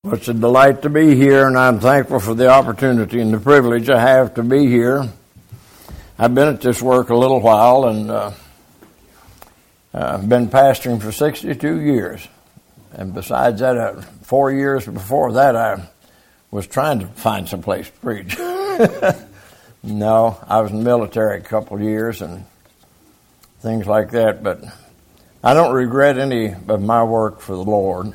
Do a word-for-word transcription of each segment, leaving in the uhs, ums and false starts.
Well, it's a delight to be here, and I'm thankful for the opportunity and the privilege I have to be here. I've been at this work a little while, and uh, I've been pastoring for sixty-two years. And besides that, uh, four years before that, I was trying to find some place to preach. No, I was in the military a couple of years and things like that, but I don't regret any of my work for the Lord.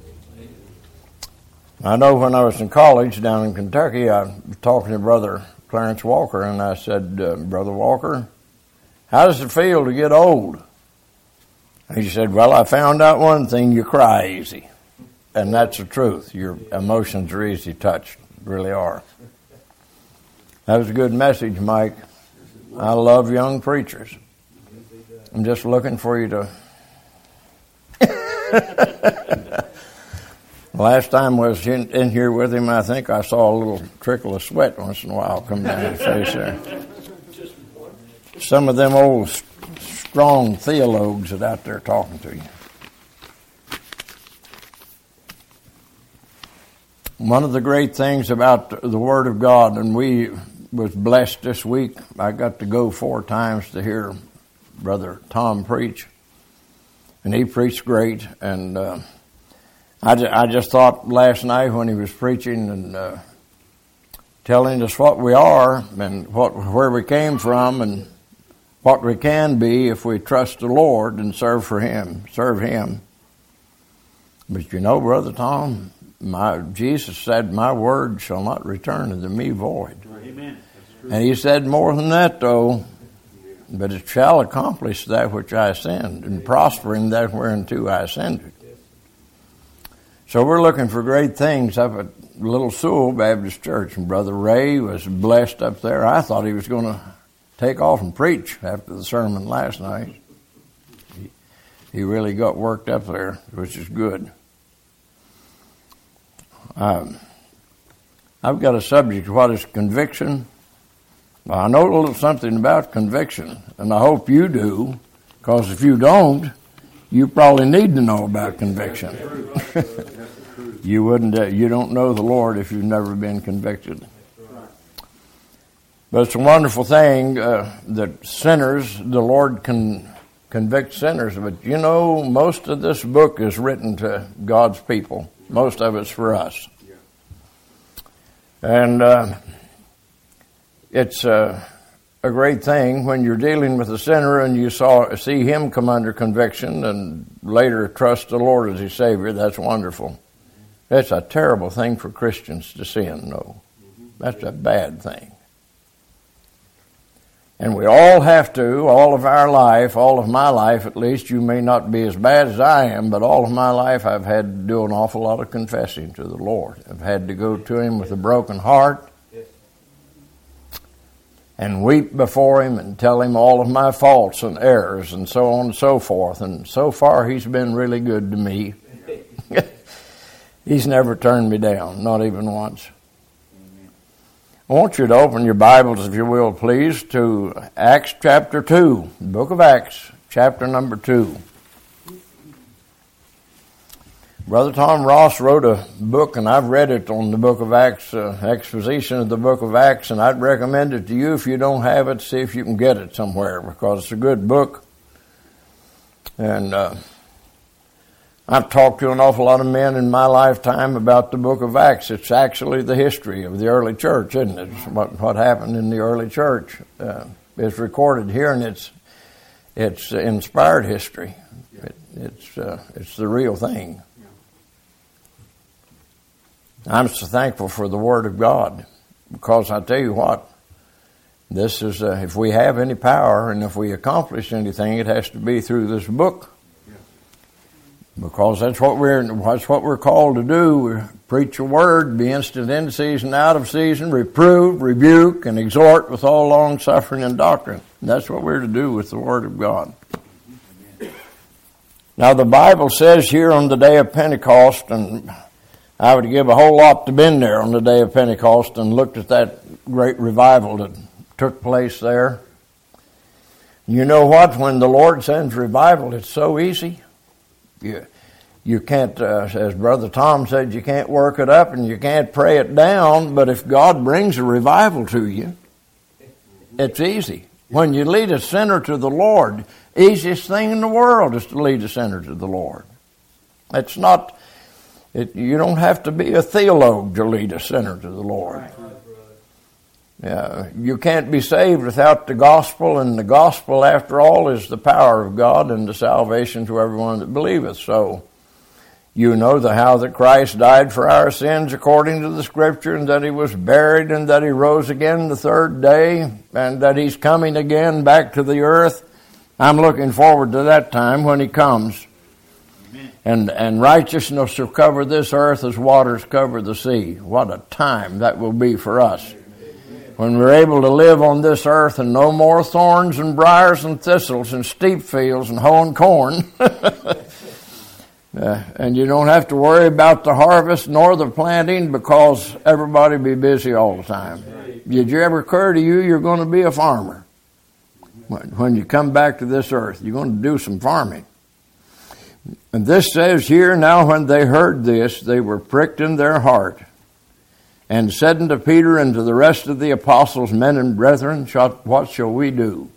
I know when I was in college down in Kentucky, I was talking to Brother Clarence Walker, and I said, uh, Brother Walker, how does it feel to get old? And he said, well, I found out one thing, you cry easy. And that's the truth. Your emotions are easy touched, really are. That was a good message, Mike. I love young preachers. I'm just looking for you to... Last time I was in, in here with him, I think I saw a little trickle of sweat once in a while come down his face there. Some of them old strong theologues that out there talking to you. One of the great things about the Word of God, and we was blessed this week, I got to go four times to hear Brother Tom preach, and he preached great, and uh, I, just, I just thought last night when he was preaching and uh, telling us what we are and what where we came from and what we can be if we trust the Lord and serve for Him, serve Him. But you know, Brother Tom, my Jesus said, my word shall not return unto me void. Amen. And He said more than that, though, but it shall accomplish that which I send and prosper in that whereunto I ascended. So we're looking for great things up at Little Sewell Baptist Church, and Brother Ray was blessed up there. I thought he was going to take off and preach after the sermon last night. He, he really got worked up there, which is good. Um, I've got a subject, what is conviction? Well, I know a little something about conviction, and I hope you do, because if you don't, you probably need to know about conviction. You wouldn't. Uh, you don't know the Lord if you've never been convicted. But it's a wonderful thing uh, that sinners, the Lord can convict sinners. But you know, most of this book is written to God's people. Most of it's for us, and uh, it's. Uh, A great thing when you're dealing with a sinner and you saw see him come under conviction and later trust the Lord as his Savior. That's wonderful. That's a terrible thing for Christians to sin, no. That's a bad thing. And we all have to, all of our life, all of my life at least, you may not be as bad as I am, but all of my life I've had to do an awful lot of confessing to the Lord. I've had to go to Him with a broken heart and weep before Him and tell Him all of my faults and errors and so on and so forth. And so far, He's been really good to me. He's never turned me down, not even once. I want you to open your Bibles, if you will, please, to Acts chapter two, the book of Acts, chapter number two. Brother Tom Ross wrote a book, and I've read it on the book of Acts, uh, exposition of the book of Acts, and I'd recommend it to you if you don't have it, see if you can get it somewhere, because it's a good book. And uh, I've talked to an awful lot of men in my lifetime about the book of Acts. It's actually the history of the early church, isn't it? It's what, what happened in the early church. Uh, it's recorded here, and it's it's inspired history. It, it's uh, it's the real thing. I'm so thankful for the Word of God, because I tell you what, this is, uh, if we have any power and if we accomplish anything, it has to be through this book. Because that's what we're, that's what we're called to do. We preach a word, be instant in season, out of season, reprove, rebuke, and exhort with all long suffering and doctrine. And that's what we're to do with the Word of God. Now the Bible says here on the day of Pentecost, and I would give a whole lot to been there on the day of Pentecost and looked at that great revival that took place there. You know what? When the Lord sends revival, it's so easy. You, You can't, uh, as Brother Tom said, you can't work it up and you can't pray it down, but if God brings a revival to you, it's easy. When you lead a sinner to the Lord, easiest thing in the world is to lead a sinner to the Lord. It's not, it, you don't have to be a theologue to lead a sinner to the Lord. Yeah, you can't be saved without the gospel, and the gospel, after all, is the power of God and the salvation to everyone that believeth. So, you know the how that Christ died for our sins according to the Scripture, and that He was buried, and that He rose again the third day, and that He's coming again back to the earth. I'm looking forward to that time when He comes. Amen. And and righteousness shall cover this earth as waters cover the sea. What a time that will be for us. Amen. When we're able to live on this earth and no more thorns and briars and thistles and steep fields and hoeing corn. Uh, and you don't have to worry about the harvest nor the planting because everybody be busy all the time. Did you ever occur to you you're going to be a farmer? When, when you come back to this earth, you're going to do some farming. And this says here, now when they heard this, they were pricked in their heart and said unto Peter and to the rest of the apostles, men and brethren, what shall we do?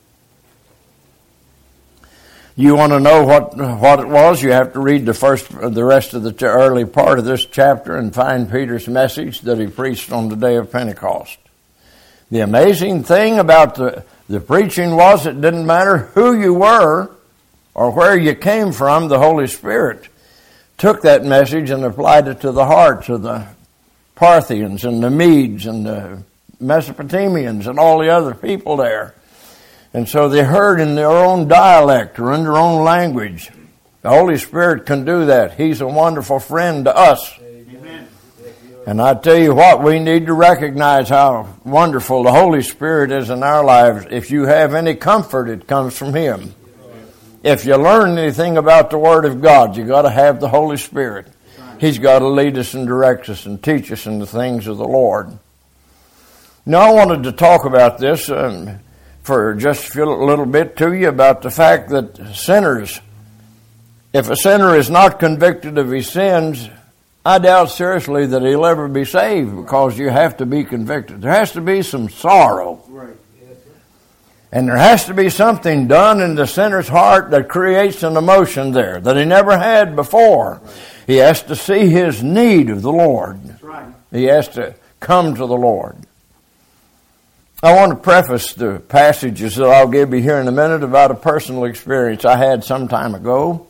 You want to know what what it was? You have to read the first, the rest of the early part of this chapter and find Peter's message that he preached on the day of Pentecost. The amazing thing about the, the preaching was it didn't matter who you were or where you came from. The Holy Spirit took that message and applied it to the hearts of the Parthians and the Medes and the Mesopotamians and all the other people there. And so they heard in their own dialect or in their own language. The Holy Spirit can do that. He's a wonderful friend to us. Amen. And I tell you what, we need to recognize how wonderful the Holy Spirit is in our lives. If you have any comfort, it comes from Him. If you learn anything about the Word of God, you got to have the Holy Spirit. He's got to lead us and direct us and teach us in the things of the Lord. Now I wanted to talk about this um, for just a little bit to you about the fact that sinners, if a sinner is not convicted of his sins, I doubt seriously that he'll ever be saved because you have to be convicted. There has to be some sorrow. Right. And there has to be something done in the sinner's heart that creates an emotion there that he never had before. Right. He has to see his need of the Lord. That's right. He has to come to the Lord. I want to preface the passages that I'll give you here in a minute about a personal experience I had some time ago.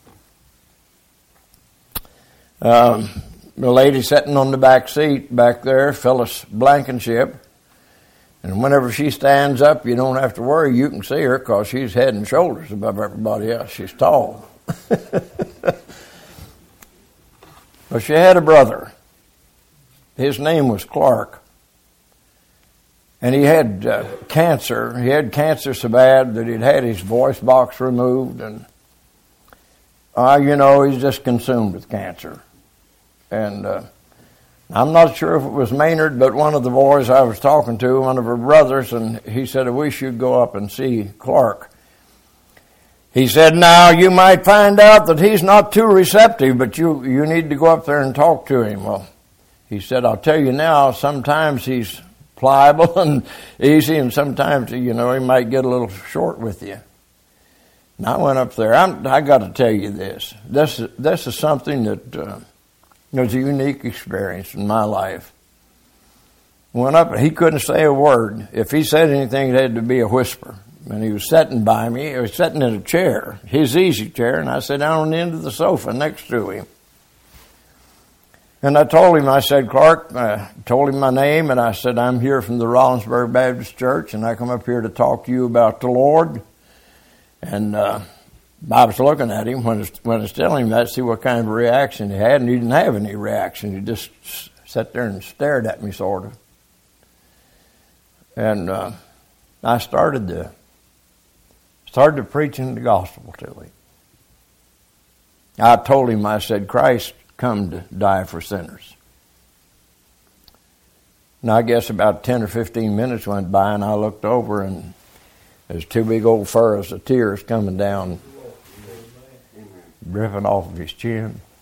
Um, the lady sitting on the back seat back there, Phyllis Blankenship, and whenever she stands up, you don't have to worry. You can see her because she's head and shoulders above everybody else. She's tall. But she had a brother. His name was Clark. And he had uh, cancer. He had cancer so bad that he'd had his voice box removed. And, uh, you know, he's just consumed with cancer. And uh, I'm not sure if it was Maynard, but one of the boys I was talking to, one of her brothers, and he said, I wish you'd go up and see Clark. He said, now, you might find out that he's not too receptive, but you, you need to go up there and talk to him. Well, he said, I'll tell you now, sometimes he's pliable and easy, and sometimes, you know, he might get a little short with you. And I went up there. I'm, I got to tell you this. This, this is something that uh, was a unique experience in my life. Went up, and he couldn't say a word. If he said anything, it had to be a whisper. And he was sitting by me. He was sitting in a chair, his easy chair, and I sat down on the end of the sofa next to him. And I told him, I said, Clark, I told him my name, and I said, I'm here from the Rollinsburg Baptist Church, and I come up here to talk to you about the Lord. And uh, I was looking at him when I, was, when I was telling him that, see what kind of a reaction he had, and he didn't have any reaction. He just sat there and stared at me, sort of. And uh, I started to, started preaching the gospel to him. I told him, I said, Christ come to die for sinners. Now, I guess about ten or fifteen minutes went by, and I looked over, and there's two big old furrows of tears coming down, dripping off of his chin.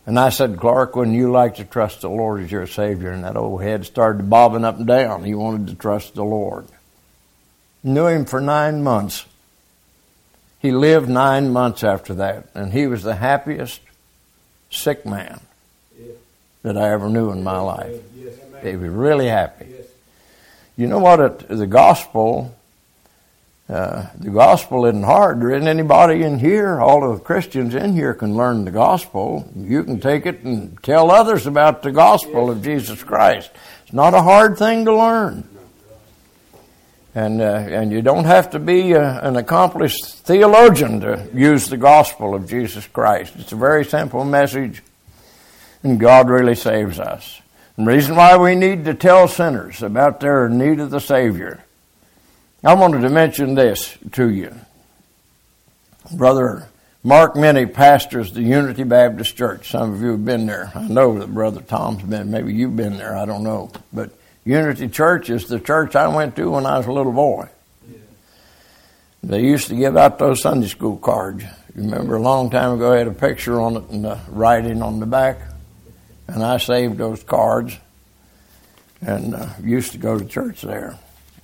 And I said, Clark, wouldn't you like to trust the Lord as your Savior? And that old head started bobbing up and down. He wanted to trust the Lord. Knew him for nine months. He lived nine months after that. And he was the happiest sick man that I ever knew in my life. He was really happy. You know what? It, the gospel... Uh, the gospel isn't hard. There isn't anybody in here. All of the Christians in here can learn the gospel. You can take it and tell others about the gospel of Jesus Christ. It's not a hard thing to learn. And uh, and you don't have to be a, an accomplished theologian to use the gospel of Jesus Christ. It's a very simple message, and God really saves us. The reason why we need to tell sinners about their need of the Savior. I wanted to mention this to you. Brother Mark Minnie pastors the Unity Baptist Church. Some of you have been there. I know that Brother Tom's been. Maybe you've been there. I don't know. But Unity Church is the church I went to when I was a little boy. Yeah. They used to give out those Sunday school cards. You remember a long time ago, I had a picture on it and the writing on the back. And I saved those cards and uh, used to go to church there.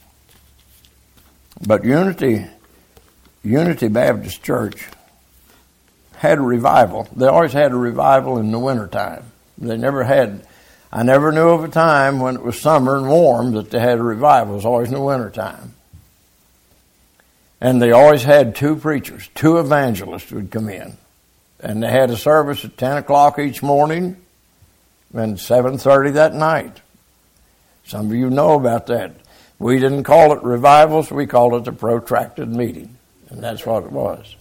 But Unity, Unity Baptist Church had a revival. They always had a revival in the wintertime. They never had, I never knew of a time when it was summer and warm that they had a revival. It was always in the wintertime. And they always had two preachers, two evangelists would come in. And they had a service at ten o'clock each morning and seven thirty that night. Some of you know about that. We didn't call it revivals, we called it a protracted meeting. And that's what it was.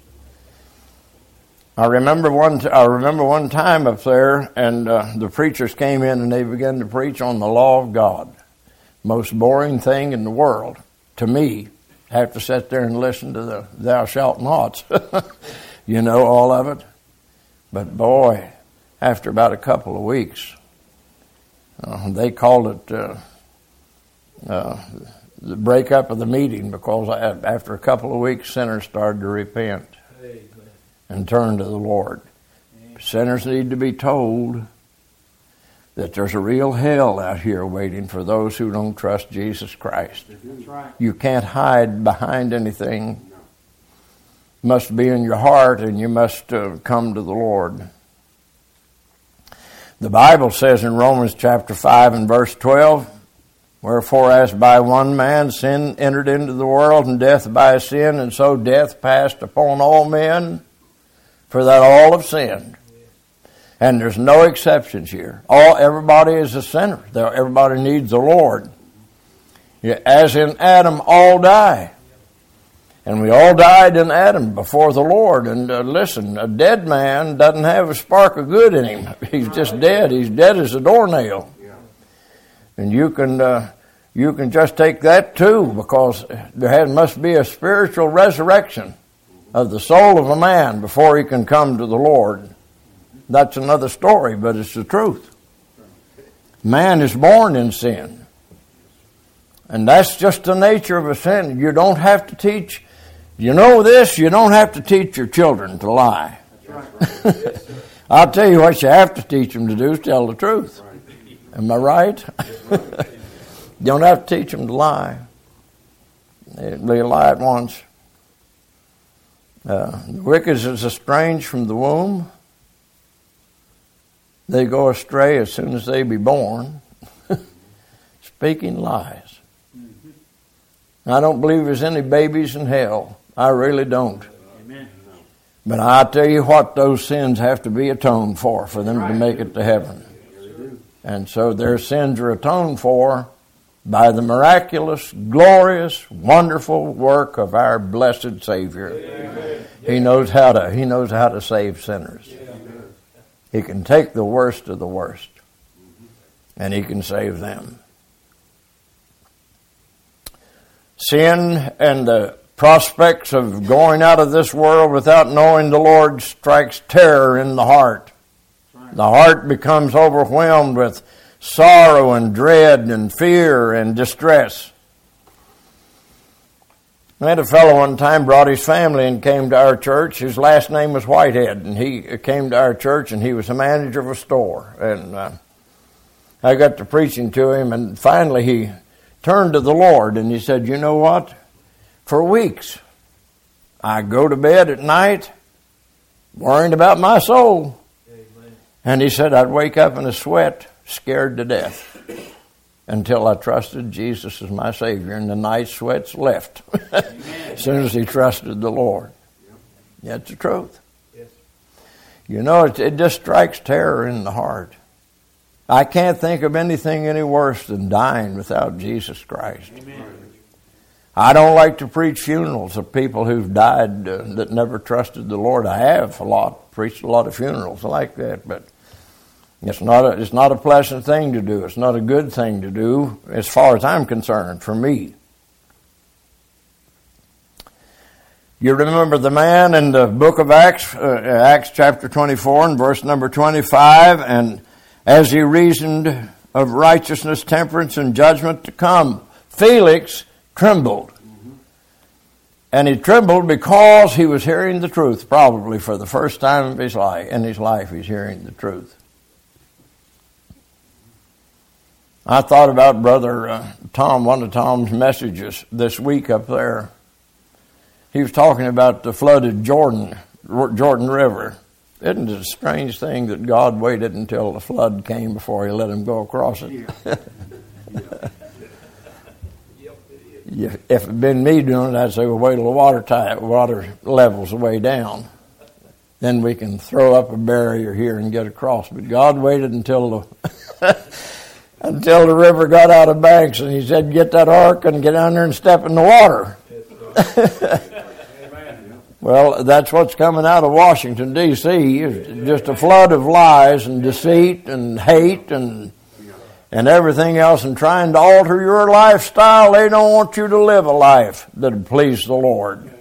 I remember one t- I remember one time up there, and uh, the preachers came in and they began to preach on the law of God. Most boring thing in the world, to me, have to sit there and listen to the thou shalt nots. You know, all of it. But boy, after about a couple of weeks, uh, they called it... Uh, Uh, the breakup of the meeting, because after a couple of weeks, sinners started to repent and turn to the Lord. Sinners need to be told that there's a real hell out here waiting for those who don't trust Jesus Christ. That's right. You can't hide behind anything. It must be in your heart, and you must uh, come to the Lord. The Bible says in Romans chapter five and verse twelve, wherefore, as by one man sin entered into the world, and death by sin, and so death passed upon all men, for that all have sinned. And there's no exceptions here. All everybody is a sinner. Everybody needs the Lord. As in Adam, all die. And we all died in Adam before the Lord. And uh, listen, a dead man doesn't have a spark of good in him. He's just dead. He's dead as a doornail. And you can uh, you can just take that too, because there has, must be a spiritual resurrection of the soul of a man before he can come to the Lord. That's another story, but it's the truth. Man is born in sin. And that's just the nature of a sin. You don't have to teach, you know this, you don't have to teach your children to lie. That's right. Yes, I'll tell you what you have to teach them to do is tell the truth. Am I right? You don't have to teach them to lie. They lie at once. Uh, the wicked is estranged from the womb. They go astray as soon as they be born, speaking lies. I don't believe there's any babies in hell. I really don't. Amen. But I tell you what, those sins have to be atoned for, for them to make it to heaven. And so their sins are atoned for by the miraculous, glorious, wonderful work of our blessed Savior. Amen. He knows how to, he knows how to save sinners. Amen. He can take the worst of the worst, and he can save them. Sin and the prospects of going out of this world without knowing the Lord strikes terror in the heart. The heart becomes overwhelmed with sorrow and dread and fear and distress. I had a fellow one time brought his family and came to our church. His last name was Whitehead, and he came to our church, and he was the manager of a store. And uh, I got to preaching to him, and finally he turned to the Lord, and he said, you know what? For weeks, I go to bed at night worrying about my soul. Amen. And he said, I'd wake up in a sweat, scared to death, until I trusted Jesus as my Savior, and the night sweats left as soon as he trusted the Lord. Yep. That's the truth. Yes. You know, it, it just strikes terror in the heart. I can't think of anything any worse than dying without Jesus Christ. Amen. I don't like to preach funerals of people who've died uh, that never trusted the Lord. I have a lot, preached a lot of funerals like that, but It's not a, it's not a pleasant thing to do. It's not a good thing to do as far as I'm concerned, for me. You remember the man in the book of Acts, uh, Acts chapter twenty-four and verse number twenty-five, and as he reasoned of righteousness, temperance, and judgment to come, Felix trembled. Mm-hmm. And he trembled because he was hearing the truth, probably for the first time of his life. In his life, he's hearing the truth. I thought about Brother uh, Tom, one of Tom's messages this week up there. He was talking about the flooded Jordan, Jordan River. Isn't it a strange thing that God waited until the flood came before he let him go across it? Yeah. Yeah. If it had been me doing it, I'd say, well, wait till the water, type, water level's way down. Then we can throw up a barrier here and get across. But God waited until the... until the river got out of banks, and he said, get that ark and get down there and step in the water. Well, that's what's coming out of Washington, D C Just a flood of lies and deceit and hate and and everything else, and trying to alter your lifestyle. They don't want you to live a life that would please the Lord.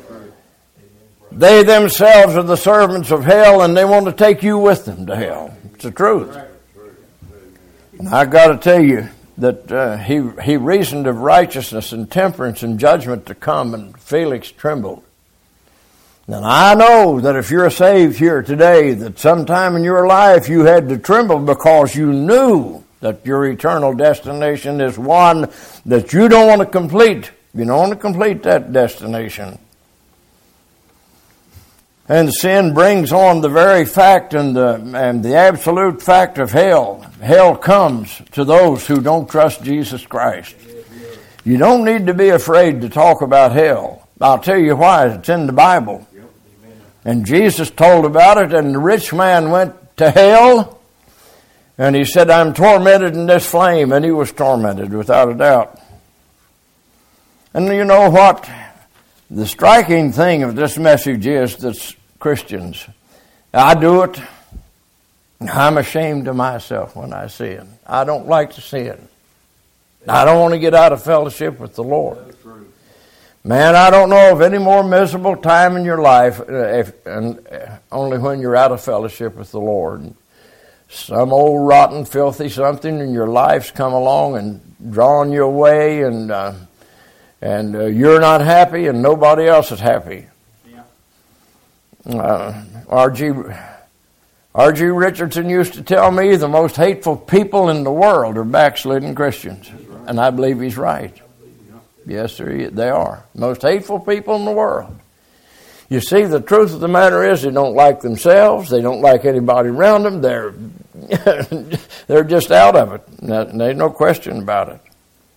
They themselves are the servants of hell, and they want to take you with them to hell. It's the truth. And I got to tell you that uh, he he reasoned of righteousness and temperance and judgment to come, and Felix trembled. And I know that if you're saved here today, that sometime in your life you had to tremble because you knew that your eternal destination is one that you don't want to complete. You don't want to complete that destination. And sin brings on the very fact and the, and the absolute fact of hell. Hell comes to those who don't trust Jesus Christ. You don't need to be afraid to talk about hell. I'll tell you why. It's in the Bible. And Jesus told about it, and the rich man went to hell, and he said, I'm tormented in this flame, and he was tormented without a doubt. And you know what? The striking thing of this message is that Christians, I do it, I'm ashamed of myself when I sin. I don't like to sin. I don't want to get out of fellowship with the Lord. Man, I don't know of any more miserable time in your life, uh, if, and uh, only when you're out of fellowship with the Lord. Some old rotten, filthy something in your life's come along and drawn you away, and uh, and uh, you're not happy, and nobody else is happy. Yeah. Uh, R G R G Richardson used to tell me the most hateful people in the world are backslidden Christians, right. And I believe he's right. Yes, sir, they are. Most hateful people in the world. You see, the truth of the matter is they don't like themselves. They don't like anybody around them. They're they're just out of it. There's no question about it.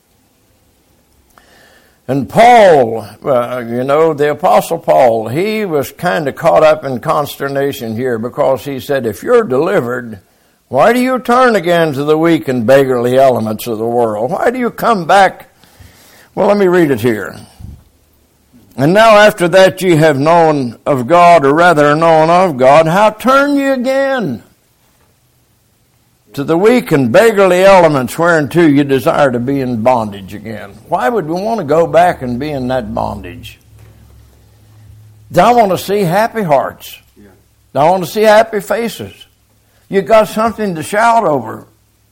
And Paul, uh, you know, the Apostle Paul, he was kind of caught up in consternation here because he said, if you're delivered, why do you turn again to the weak and beggarly elements of the world? Why do you come back? Well, let me read it here. And now after that ye have known of God, or rather known of God, how turn ye again to the weak and beggarly elements whereunto you desire to be in bondage again? Why would we want to go back and be in that bondage? I want to see happy hearts. Yeah. I want to see happy faces. You got something to shout over.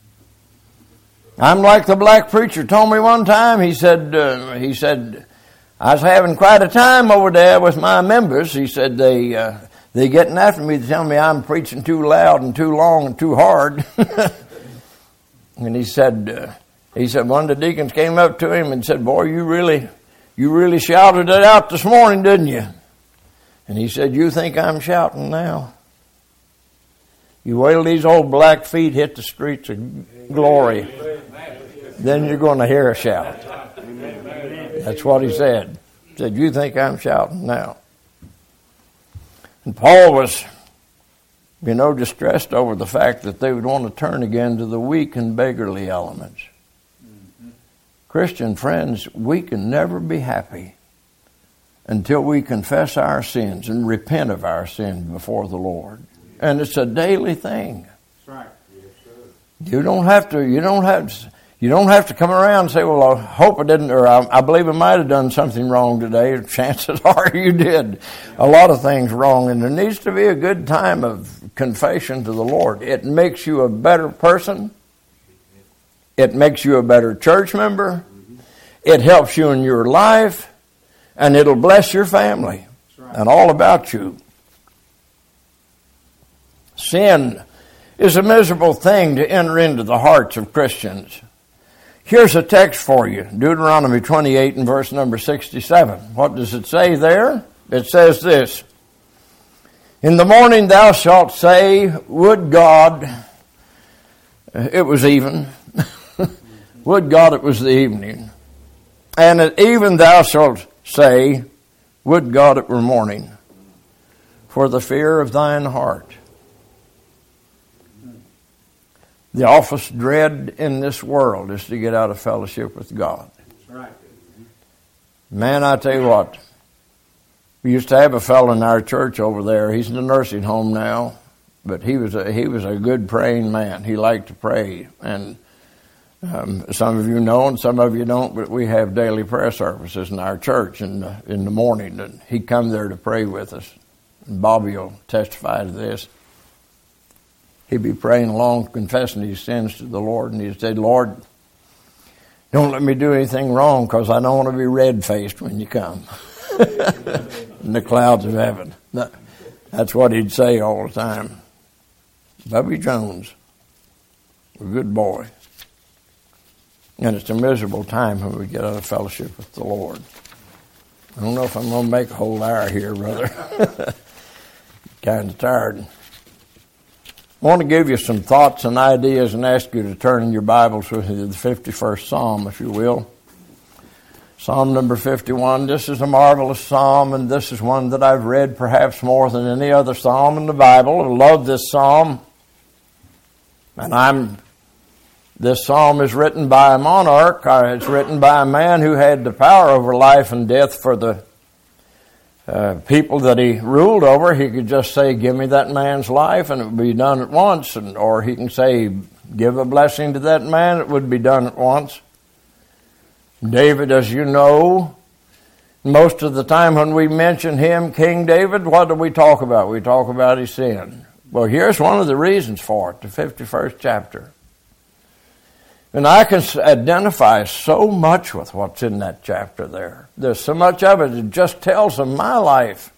I'm like the black preacher told me one time. He said, uh, he said, I was having quite a time over there with my members. He said, they, uh, they getting after me to tell me I'm preaching too loud and too long and too hard. And he said, uh, he said, one of the deacons came up to him and said, boy, you really, you really shouted it out this morning, didn't you? And he said, you think I'm shouting now? You wait till these old black feet hit the streets of glory. Then you're going to hear a shout. That's what he said. He said, you think I'm shouting now? And Paul was, you know, distressed over the fact that they would want to turn again to the weak and beggarly elements. Mm-hmm. Christian friends, we can never be happy until we confess our sins and repent of our sins before the Lord. And it's a daily thing. That's right. Yes, sir. You don't have to, you don't have to, you don't have to come around and say, well, I hope I didn't, or I, I believe I might have done something wrong today. Chances are you did a lot of things wrong. And there needs to be a good time of confession to the Lord. It makes you a better person. It makes you a better church member. It helps you in your life. And it'll bless your family and all about you. Sin is a miserable thing to enter into the hearts of Christians. Here's a text for you, Deuteronomy twenty-eight and verse number sixty-seven. What does it say there? It says this, in the morning thou shalt say, would God, it was even, would God it was the evening. And at even thou shalt say, would God it were morning, for the fear of thine heart. The awfulest dread in this world is to get out of fellowship with God. That's right. Man, I tell you what, we used to have a fellow in our church over there. He's in a nursing home now, but he was a, he was a good praying man. He liked to pray. And um, some of you know and some of you don't, but we have daily prayer services in our church in the, in the morning. And he'd come there to pray with us. And Bobby will testify to this. He'd be praying along, confessing his sins to the Lord, and he'd say, Lord, don't let me do anything wrong because I don't want to be red-faced when you come in the clouds of heaven. That's what he'd say all the time. Bobby Jones, a good boy. And it's a miserable time when we get out of fellowship with the Lord. I don't know if I'm going to make a whole hour here, brother. Kind of tired. I want to give you some thoughts and ideas and ask you to turn in your Bibles with me to the fifty-first Psalm, if you will. Psalm number fifty-one. This is a marvelous psalm, and this is one that I've read perhaps more than any other psalm in the Bible. I love this psalm. And I'm, this psalm is written by a monarch. It's written by a man who had the power over life and death for the Uh, people that he ruled over. He could just say, give me that man's life, and it would be done at once. And or he can say, give a blessing to that man, it would be done at once. David, as you know, most of the time when we mention him, King David, what do we talk about? We talk about his sin. Well, here's one of the reasons for it, the fifty-first chapter. And I can identify so much with what's in that chapter there. There's so much of it, it just tells of my life.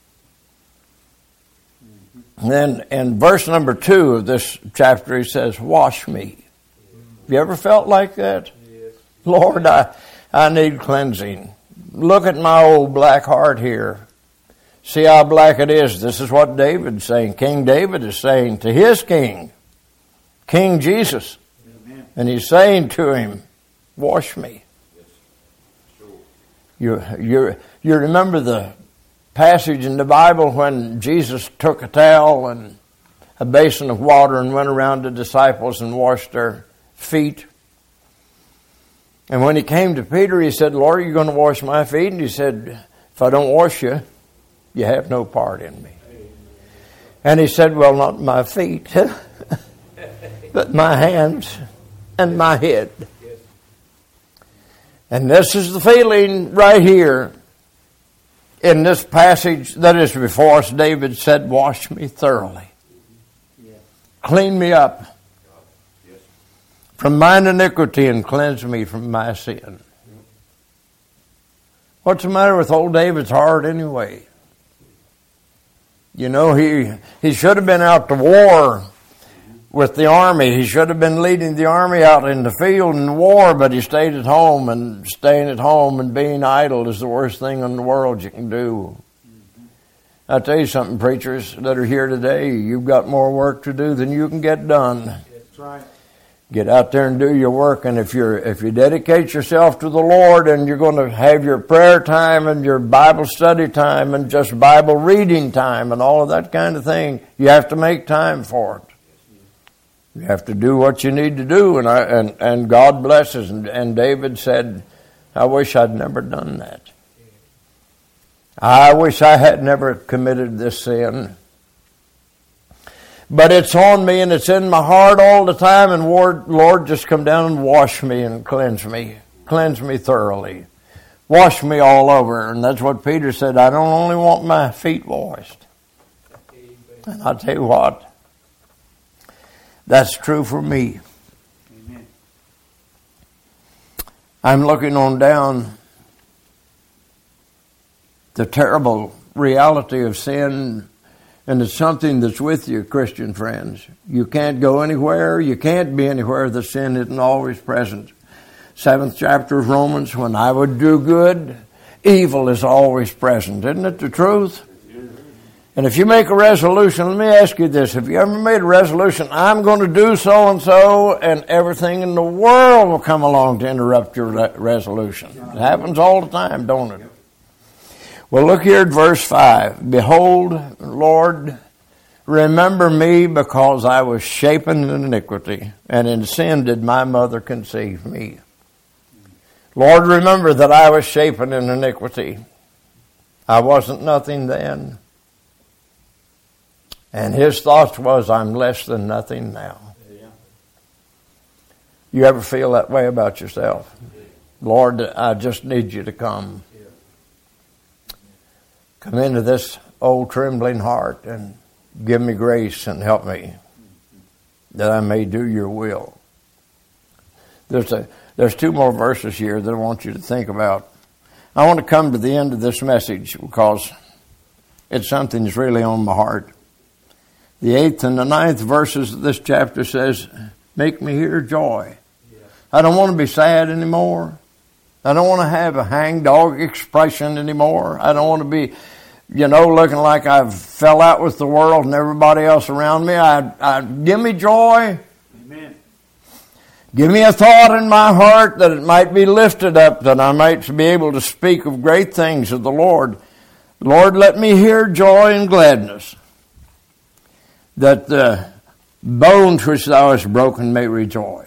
And then in verse number two of this chapter, he says, wash me. Have you ever felt like that? Yes. Lord, I, I need cleansing. Look at my old black heart here. See how black it is. This is what David's saying. King David is saying to his king, King Jesus. And he's saying to him, wash me. Yes. Sure. You, you, you remember the passage in the Bible when Jesus took a towel and a basin of water and went around the disciples and washed their feet. And when he came to Peter, he said, Lord, are you going to wash my feet? And he said, if I don't wash you, you have no part in me. Amen. And he said, well, not my feet, but my hands and my head. Yes. And this is the feeling right here in this passage that is before us. David said, wash me thoroughly. Yes. Clean me up Yes. from mine iniquity and cleanse me from my sin. What's the matter with old David's heart anyway? You know, he he should have been out to war with the army. He should have been leading the army out in the field in war, but he stayed at home, and staying at home and being idle is the worst thing in the world you can do. I tell you something, preachers that are here today, you've got more work to do than you can get done. That's right. Get out there and do your work, and if you're if you dedicate yourself to the Lord, and you're going to have your prayer time and your Bible study time and just Bible reading time and all of that kind of thing, you have to make time for it. You have to do what you need to do, and I, and, and God blesses. And, and David said, I wish I'd never done that. I wish I had never committed this sin. But it's on me and it's in my heart all the time, and Lord, Lord, just come down and wash me and cleanse me. Cleanse me thoroughly. Wash me all over. And that's what Peter said, I don't only want my feet washed. And I'll tell you what, that's true for me. Amen. I'm looking on down the terrible reality of sin, and it's something that's with you, Christian friends. You can't go anywhere. You can't be anywhere that sin isn't always present. Seventh chapter of Romans, when I would do good, evil is always present. Isn't it the truth? And if you make a resolution, let me ask you this. Have you ever made a resolution, I'm going to do so-and-so, and everything in the world will come along to interrupt your resolution? It happens all the time, don't it? Well, look here at verse five. Behold, Lord, remember me because I was shapen in iniquity, and in sin did my mother conceive me. Lord, remember that I was shapen in iniquity. I wasn't nothing then. And his thoughts was, I'm less than nothing now. Yeah. You ever feel that way about yourself? Lord, I just need you to come. Come into this old trembling heart and give me grace and help me that I may do your will. There's a there's two more verses here that I want you to think about. I want to come to the end of this message because it's something that's really on my heart. The eighth and the ninth verses of this chapter says, make me hear joy. Yeah. I don't want to be sad anymore. I don't want to have a hangdog expression anymore. I don't want to be, you know, looking like I've fell out with the world and everybody else around me. I, I give me joy. Amen. Give me a thought in my heart that it might be lifted up, that I might be able to speak of great things of the Lord. Lord, let me hear joy and gladness, that the bones which thou hast broken may rejoice.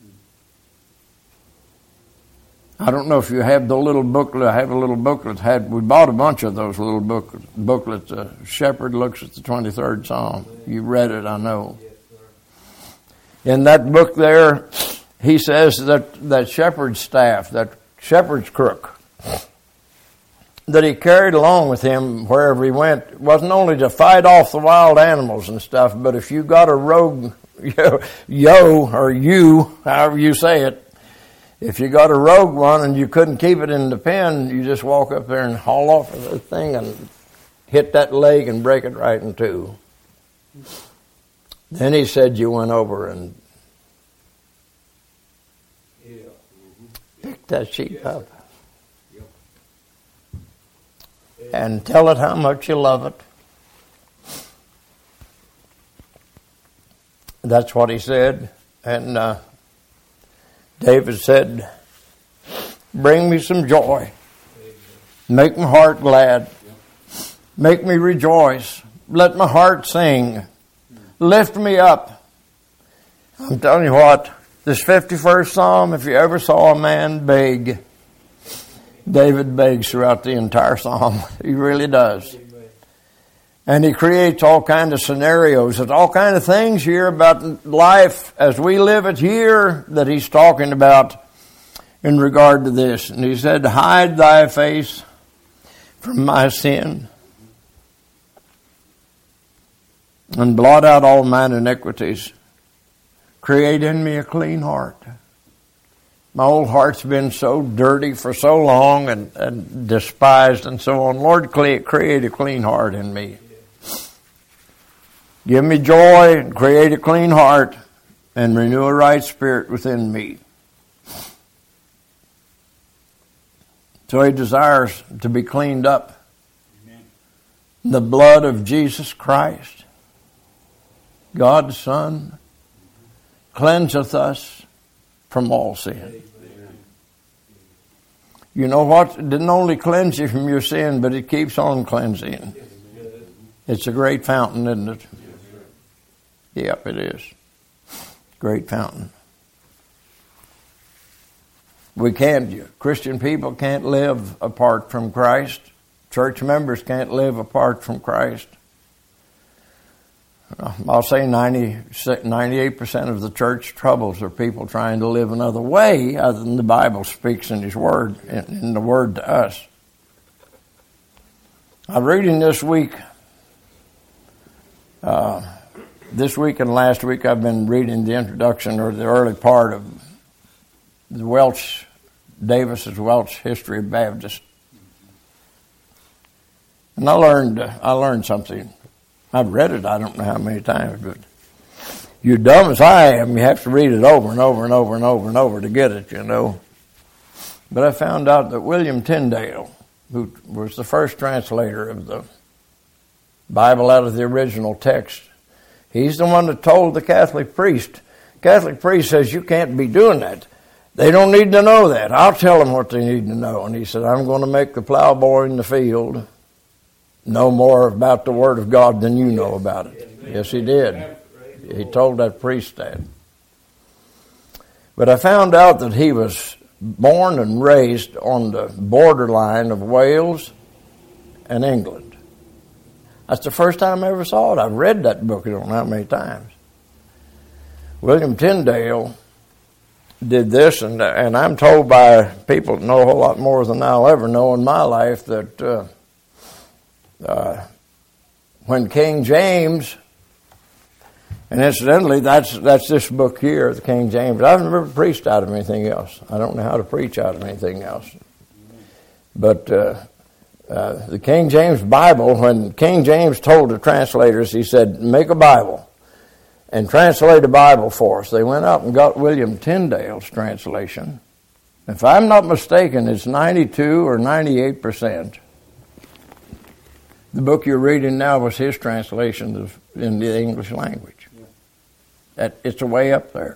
I don't know if you have the little booklet. I have a little booklet. Had we bought a bunch of those little book, booklets. Uh, Shepherd looks at the twenty-third Psalm. You read it, I know. In that book there, he says that that shepherd's staff, that shepherd's crook, that he carried along with him wherever he went, wasn't only to fight off the wild animals and stuff, but if you got a rogue yo, yo or you, however you say it, if you got a rogue one and you couldn't keep it in the pen, you just walk up there and haul off of the thing and hit that leg and break it right in two. Then he said you went over and picked that sheep up and tell it how much you love it. That's what he said. And uh, David said, bring me some joy. Make my heart glad. Make me rejoice. Let my heart sing. Lift me up. I'm telling you what, this fifty-first Psalm, if you ever saw a man beg, David begs throughout the entire Psalm. He really does. And he creates all kind of scenarios. There's all kind of things here about life as we live it here that he's talking about in regard to this. And he said, hide thy face from my sin and blot out all mine iniquities. Create in me a clean heart My old heart's been so dirty for so long and, and despised and so on. Lord, create a clean heart in me. Give me joy and create a clean heart and renew a right spirit within me. So he desires to be cleaned up. Amen. The blood of Jesus Christ, God's Son, cleanseth us from all sin. You know what? It didn't only cleanse you from your sin, but it keeps on cleansing. It's a great fountain, isn't it? Yep, it is. Great fountain. We can't, Christian people can't live apart from Christ. Church members can't live apart from Christ. I'll say ninety, ninety-eight percent of the church troubles are people trying to live another way other than the Bible speaks in His Word, in, in the Word to us. I'm reading this week, uh, this week and last week I've been reading the introduction or the early part of the Welch, Davis's Welch History of Baptist. And I learned, I learned something. I've read it I don't know how many times, but you're dumb as I am, you have to read it over and over and over and over and over to get it, you know. But I found out that William Tyndale, who was the first translator of the Bible out of the original text, he's the one that told the Catholic priest. Catholic priest says, you can't be doing that. They don't need to know that. I'll tell them what they need to know. And he said, I'm going to make the plowboy in the field know more about the Word of God than you know about it. Yes, he did. He told that priest that. But I found out that he was born and raised on the borderline of Wales and England. That's the first time I ever saw it. I've read that book I don't know how many times. William Tyndale did this, and and I'm told by people that know a whole lot more than I'll ever know in my life that uh, uh, when King James, and incidentally, that's that's this book here, the King James. I've never preached out of anything else. I don't know how to preach out of anything else. But uh, uh, the King James Bible, when King James told the translators, he said, make a Bible and translate a Bible for us. They went out and got William Tyndale's translation. If I'm not mistaken, it's ninety-two or ninety-eight percent. The book you're reading now was his translation of, in the English language. Yeah. That, it's way up there.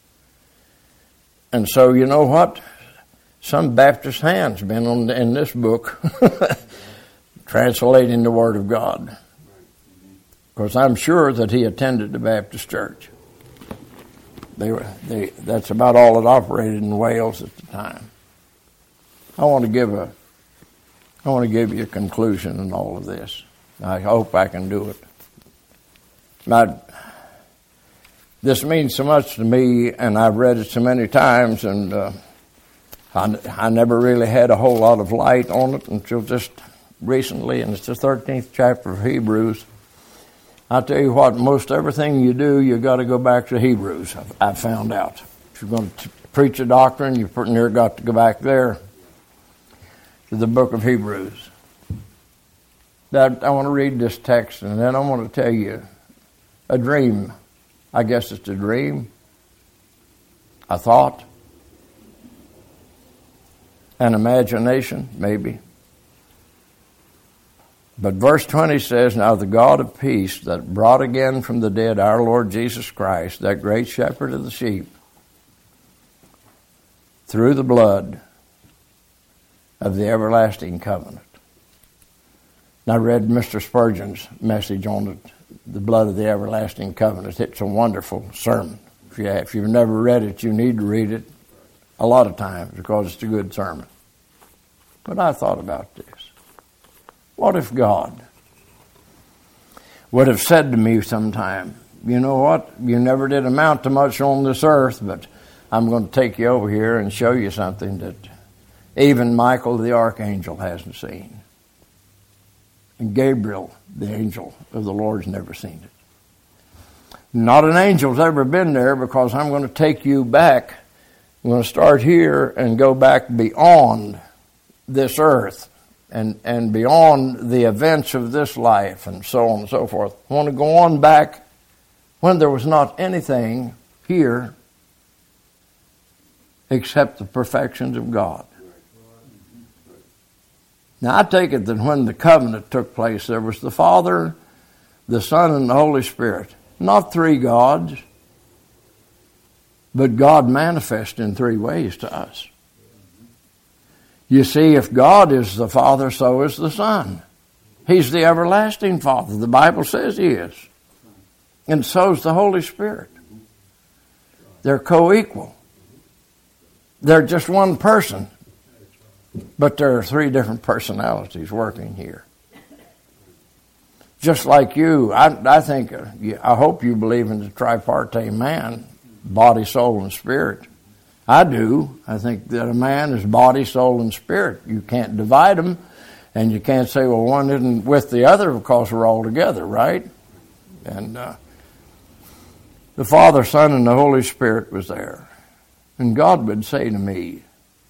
And so, you know what? Some Baptist hand's been on the, in this book translating the Word of God. Because I'm sure that he attended the Baptist church. They were, they, that's about all that operated in Wales at the time. I want to give a, I want to give you a conclusion in all of this. I hope I can do it. Now, this means so much to me, and I've read it so many times, and uh, I, I never really had a whole lot of light on it until just recently, and it's the thirteenth chapter of Hebrews. I'll tell you what, most everything you do, you got to go back to Hebrews, I've, I've found out. If you're going to preach a doctrine, you've near got to go back there to the book of Hebrews. Now, I want to read this text, and then I want to tell you a dream. I guess it's a dream, a thought, an imagination, maybe. But verse twenty says, now the God of peace that brought again from the dead our Lord Jesus Christ, that great shepherd of the sheep, through the blood of the everlasting covenant. And I read Mister Spurgeon's message on the, the blood of the everlasting covenant. It's a wonderful sermon. If, you have, if you've never read it, you need to read it a lot of times because it's a good sermon. But I thought about this. What if God would have said to me sometime, you know what, you never did amount to much on this earth, but I'm going to take you over here and show you something that even Michael the archangel hasn't seen. And Gabriel, the angel of the Lord's never seen it. Not an angel's ever been there, because I'm going to take you back We're going to start here and go back beyond this earth and, and beyond the events of this life and so on and so forth. I want to go on back when there was not anything here except the perfections of God. Now, I take it that when the covenant took place, there was the Father, the Son, and the Holy Spirit. Not three gods, but God manifest in three ways to us. You see, if God is the Father, so is the Son. He's the everlasting Father. The Bible says He is. And so is the Holy Spirit. They're co-equal. They're just one person. But there are three different personalities working here. Just like you, I, I think, uh, I hope you believe in the tripartite man, body, soul, and spirit. I do. I think that a man is body, soul, and spirit. You can't divide them, and you can't say, well, one isn't with the other because we're all together, right? And uh, the Father, Son, and the Holy Spirit was there. And God would say to me,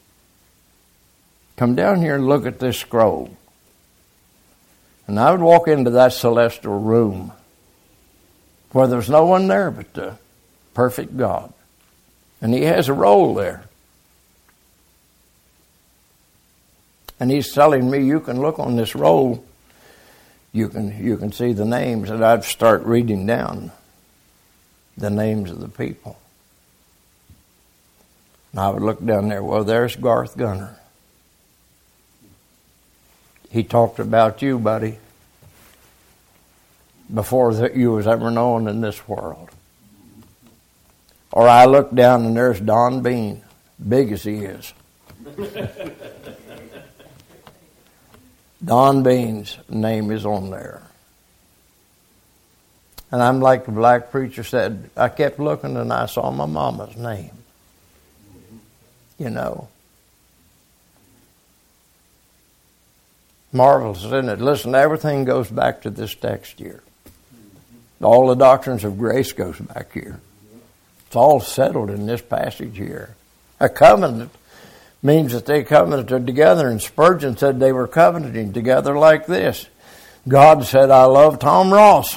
come down here and look at this scroll. And I would walk into that celestial room where there's no one there but the perfect God. And He has a role there. And He's telling me, you can look on this roll, you can you can see the names, and I'd start reading down the names of the people. And I would look down there, well, there's Garth Gunner. He talked about you, buddy, before that you was ever known in this world. Or I look down and there's Don Bean, big as he is. Don Bean's name is on there. And I'm like the black preacher said, I kept looking and I saw my mama's name. You know. Marvelous, isn't it? Listen, everything goes back to this text here. All the doctrines of grace goes back here. It's all settled in this passage here. A covenant means that they covenanted together, and Spurgeon said they were covenanting together like this. God said, I love Tom Ross.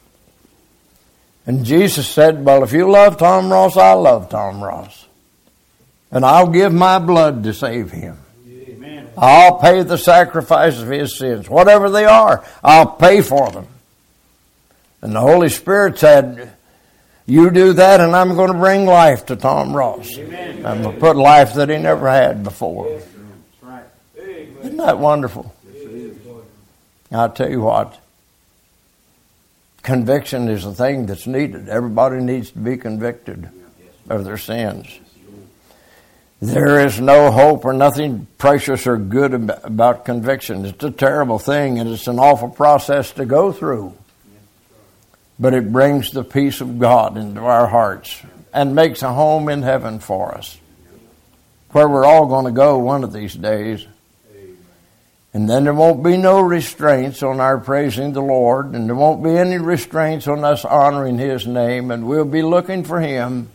And Jesus said, well, if you love Tom Ross, I love Tom Ross. And I'll give my blood to save him. Amen. I'll pay the sacrifice of his sins. Whatever they are, I'll pay for them. And the Holy Spirit said, you do that and I'm going to bring life to Tom Ross. Amen. I'm going to put life that he never had before. Yes, that's right. Isn't that wonderful? Yes, I'll tell you what. Conviction is a thing that's needed. Everybody needs to be convicted of their sins. There is no hope or nothing precious or good about conviction. It's a terrible thing, and it's an awful process to go through. But it brings the peace of God into our hearts and makes a home in heaven for us, where we're all going to go one of these days. And then there won't be no restraints on our praising the Lord, and there won't be any restraints on us honoring His name, and we'll be looking for Him.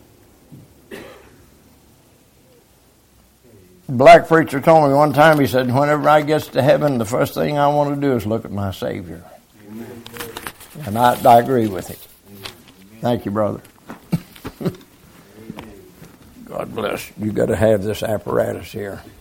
The black preacher told me one time, he said, whenever I get to heaven, the first thing I want to do is look at my Savior. Amen. And I, I agree with him. Thank you, brother. God bless. You got to have this apparatus here.